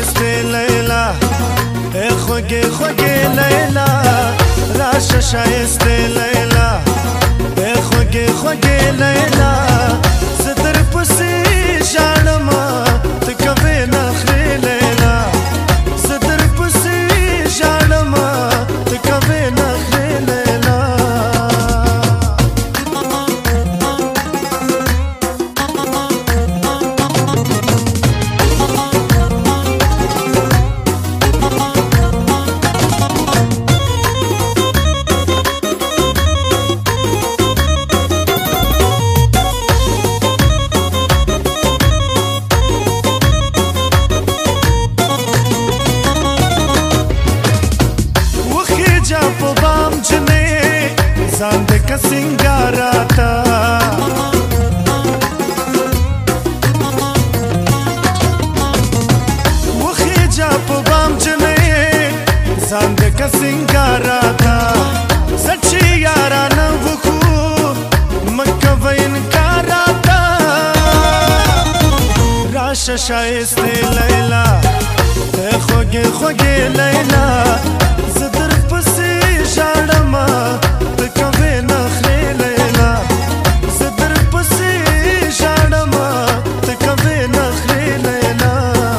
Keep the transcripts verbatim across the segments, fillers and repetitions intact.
شایسته لیلا ای خوږې خوږې لیلا راشه شایسته لیلا ای خوږې خوږې لیلا زه در پسې ژاړم ته کوې نخرې لیلا زه در پسې ژاړم ته کوې نخرې لیلا په بام جنې ځان دې کا سنگاراتا وخی جا په بام جنې ځان دې کا سنگاراتا سچي یارانه وکو مکه وینکاراتا راشه شایسته لیلا ته خوږې خوږې لیلا زدر پسې ژاړم ته کوې نخرې لیلا زدر پسې ژاړم ته کوې نخرې لیلا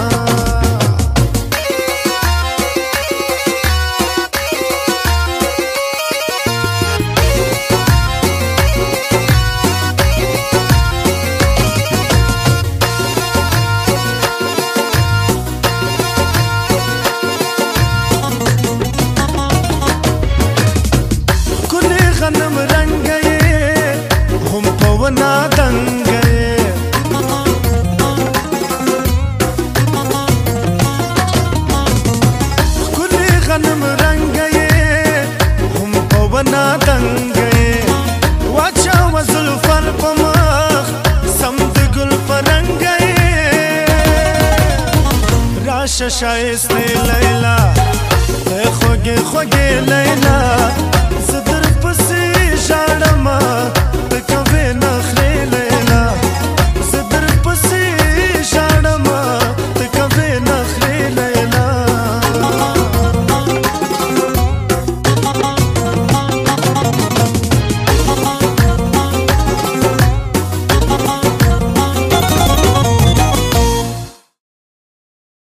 غنم رنگ هم پونا دنگ کلی غنم رنگ هم پونا دنگ واچا وزلفر پمخ سمد گل پرنگ راش شایسته لیلا خوږې خوږې لیلا زدر پسې ژاړم